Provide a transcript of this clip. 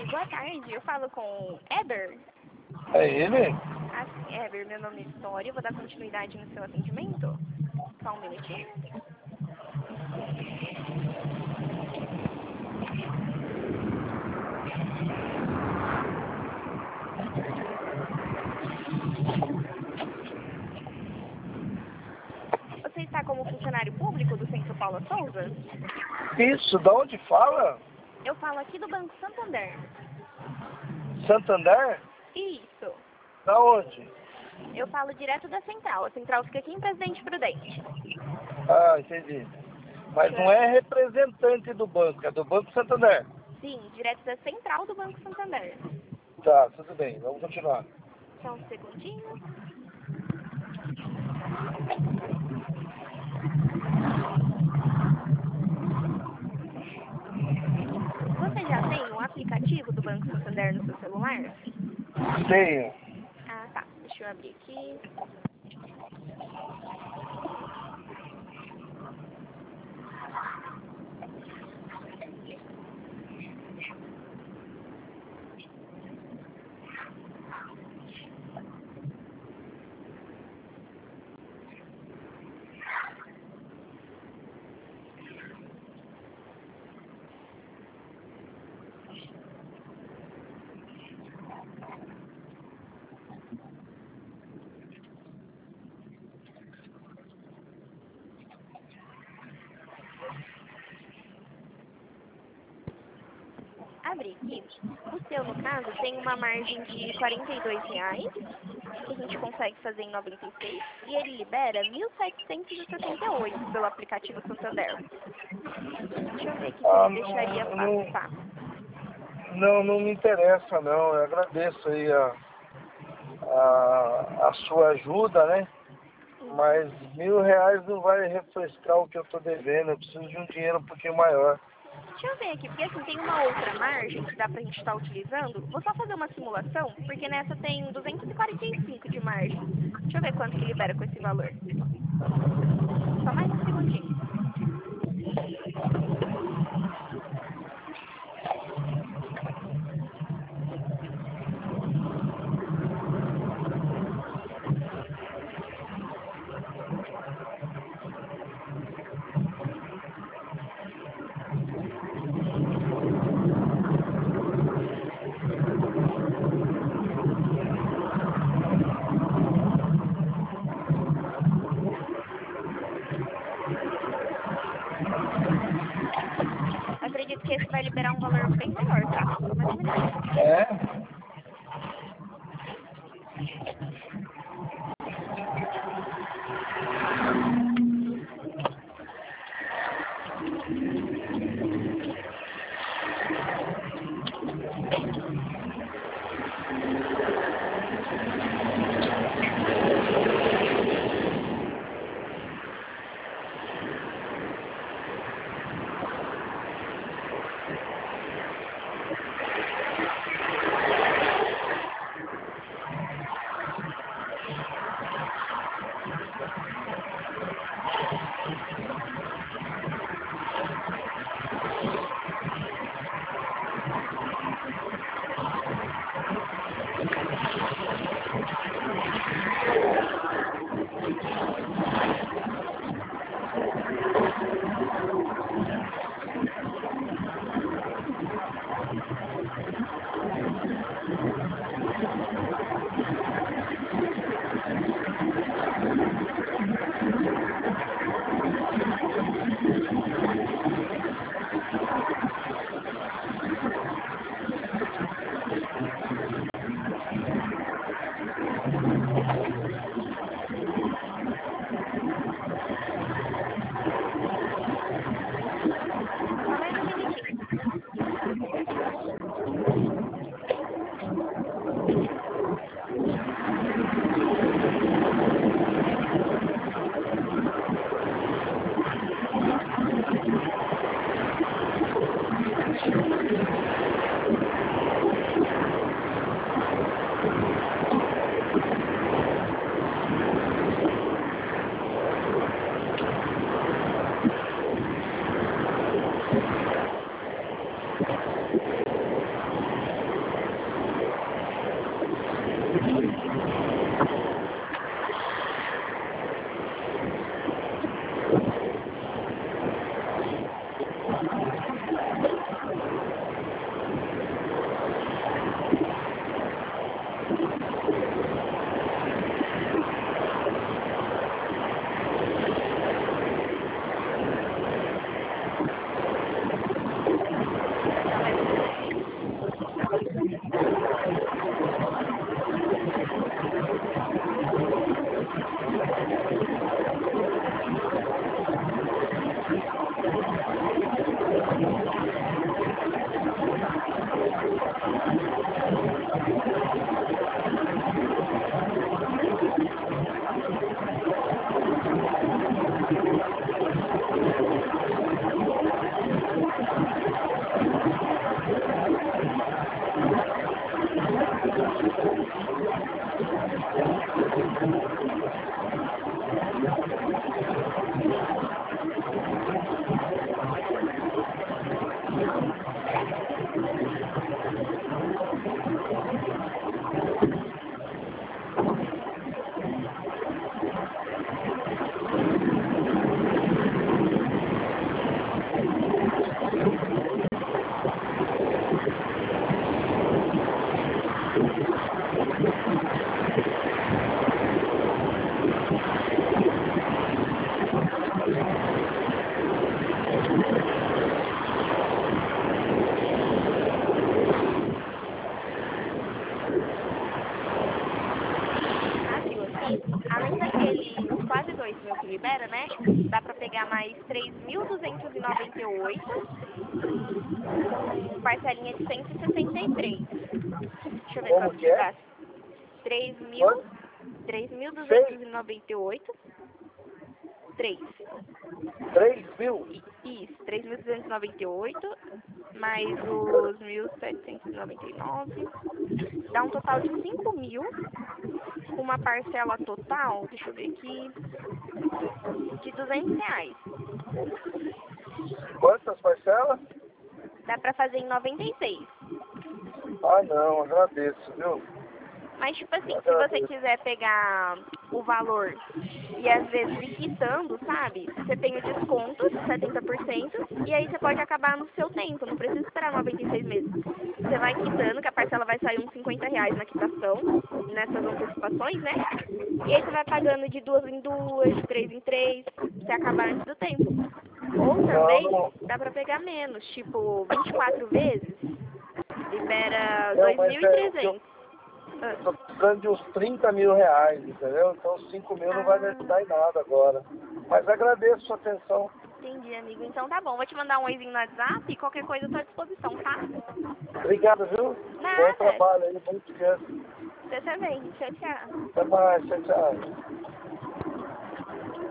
Oi, boa tarde. Eu falo com Eber. É ele? Assim, Eber, meu nome é Vitória. Eu vou dar continuidade no seu atendimento. Só um minutinho. Você está como funcionário público do Centro Paula Souza? Isso, da onde fala? Eu falo aqui do Banco Santander. Santander? Isso. Da onde? Eu falo direto da central. A central fica aqui em Presidente Prudente. Ah, entendi. Mas não é representante do banco, é do Banco Santander. Sim, direto da central do Banco Santander. Tá, tudo bem, vamos continuar. Só um segundinho. Você já tem um aplicativo do Banco Santander no seu celular? Tenho. Ah, tá. Deixa eu abrir aqui. Abri aqui. O seu, no caso, tem uma margem de R$ 42, que a gente consegue fazer em 96, e ele libera 1.778 pelo aplicativo Santander. Deixa eu ver aqui se ele deixaria passar. Não me interessa não. Eu agradeço aí a sua ajuda, né? Mas R$ 1.000 não vai refrescar o que eu tô devendo. Eu preciso de um dinheiro um pouquinho maior. Deixa eu ver aqui, porque assim, tem uma outra margem que dá pra gente estar utilizando. Vou só fazer uma simulação, porque nessa tem 245 de margem. Deixa eu ver quanto que libera com esse valor. Só mais um segundinho. Acredito que esse vai liberar um valor bem maior, tá? Só mais um minutinho. É? Além daqueles quase 2.000 que libera, né? Dá pra pegar mais 3.298 com parcelinha de 163. Deixa eu ver Como quanto que é? dá. 3.000, Quanto? 3.298. 3. 3.000? Isso, 3.298 mais os 1.799. Dá um total de 5.000 com uma parcela total, deixa eu ver aqui, de R$ 200. Quantas parcelas? Dá pra fazer em 96. Ah, não, agradeço, viu? Mas, tipo assim, se você quiser pegar o valor e às vezes ir quitando, sabe? Você tem o desconto de 70% e aí você pode acabar no seu tempo, não precisa esperar 96 meses. Você vai quitando, que a parcela vai sair uns R$ 50 na quitação, nessas antecipações, né? E aí você vai pagando de 2 em 2, de 3 em 3, você acabar antes do tempo. Ou também Não, dá pra pegar menos, tipo 24 vezes, libera não, mas eu 2.300. tô precisando de uns R$ 30.000, entendeu? Então 5.000 não vai me ajudar em nada agora. Mas agradeço a sua atenção. Entendi, amigo. Então tá bom. Vou te mandar um oizinho no WhatsApp e qualquer coisa eu tô à disposição, tá? Obrigado, viu? Bom Nada. trabalho aí, bom descanso. Você também. Tchau, tchau. Até mais, tchau, tchau.